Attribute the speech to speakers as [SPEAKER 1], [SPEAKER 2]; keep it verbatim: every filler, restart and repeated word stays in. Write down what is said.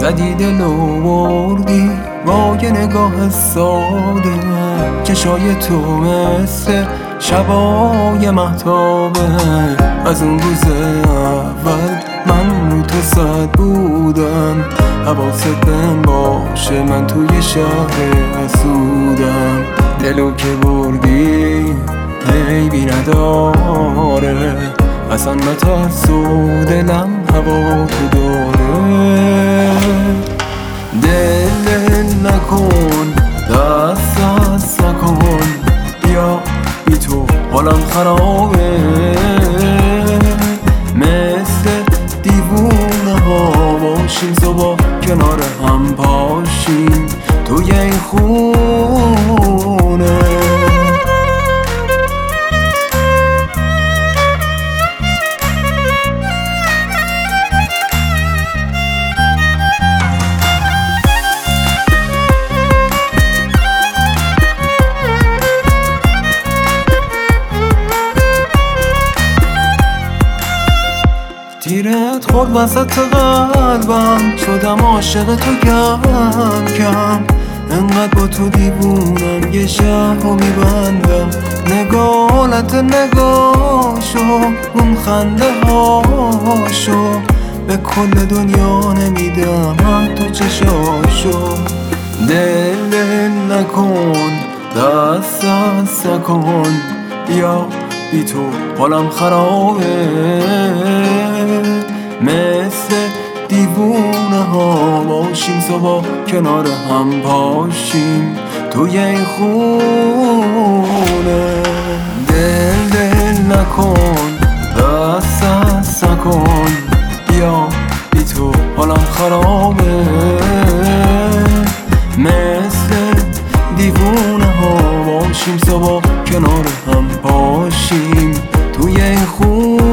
[SPEAKER 1] زدی دل و بردی با یه نگاه ساده. چشای تو مثل شبای مهتابه. از اون روز اول من رو تو صد بودم. حواست بهم باشه من توی شهر حسودم. دلو که بردی عیبی نداره. اصلا نترس و دلم هوا تو داره. دل دل نکن دست دست نکن. بیا بی تو حالم خرابه. مثل دیوونه ها باشیم صبح کنار هم پاشیم توی این خونه. تیرت خورد وسط قلبم شدم عاشق تو کم کم. انقدر با تو دیوونم یه شهر رو میبندم. نگاهت نگاشو اون خنده هاشو به کل دنیا نمیدم حتی چشاشو. دل دل نکن دست دست نکن. بیا بی تو حالم خرابه. مثل دیوونه ها باشیم صبح کنار هم پاشیم توی این خونه. دل دل نکن دست دست نکن. بیا بی تو حالم خرابه. مثل دیوونه ها باشیم صبح کنار هم پاشیم توی این خونه.